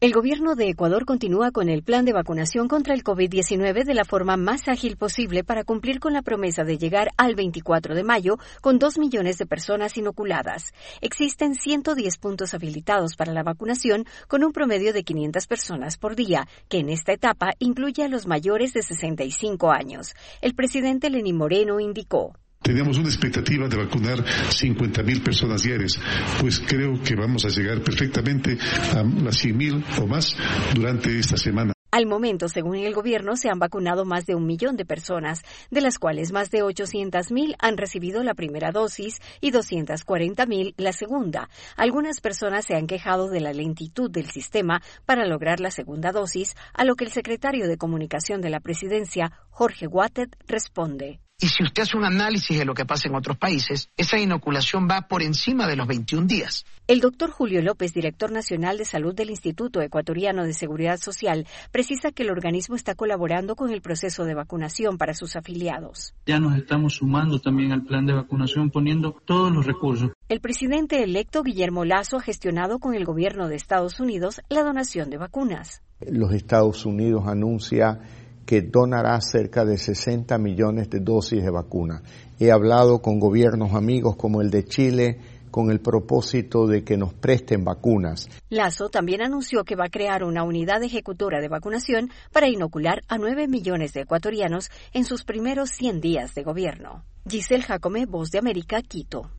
El gobierno de Ecuador continúa con el plan de vacunación contra el COVID-19 de la forma más ágil posible para cumplir con la promesa de llegar al 24 de mayo con 2 millones de personas inoculadas. Existen 110 puntos habilitados para la vacunación con un promedio de 500 personas por día, que en esta etapa incluye a los mayores de 65 años. El presidente Lenín Moreno indicó: Tenemos una expectativa de vacunar 50,000 personas diarias, pues creo que vamos a llegar perfectamente a las 100,000 o más durante esta semana. Al momento, según el gobierno, se han vacunado más de 1 millón de personas, de las cuales más de 800,000 han recibido la primera dosis y 240,000 la segunda. Algunas personas se han quejado de la lentitud del sistema para lograr la segunda dosis, a lo que el secretario de Comunicación de la Presidencia, Jorge Guattet, responde: Y si usted hace un análisis de lo que pasa en otros países, esa inoculación va por encima de los 21 días. El doctor Julio López, director nacional de salud del Instituto Ecuatoriano de Seguridad Social, precisa que el organismo está colaborando con el proceso de vacunación para sus afiliados. Ya nos estamos sumando también al plan de vacunación, poniendo todos los recursos. El presidente electo Guillermo Lasso ha gestionado con el gobierno de Estados Unidos la donación de vacunas. Los Estados Unidos anuncia que donará cerca de 60 millones de dosis de vacuna. He hablado con gobiernos amigos como el de Chile con el propósito de que nos presten vacunas. Lasso también anunció que va a crear una unidad ejecutora de vacunación para inocular a 9 millones de ecuatorianos en sus primeros 100 días de gobierno. Giselle Jacome, Voz de América, Quito.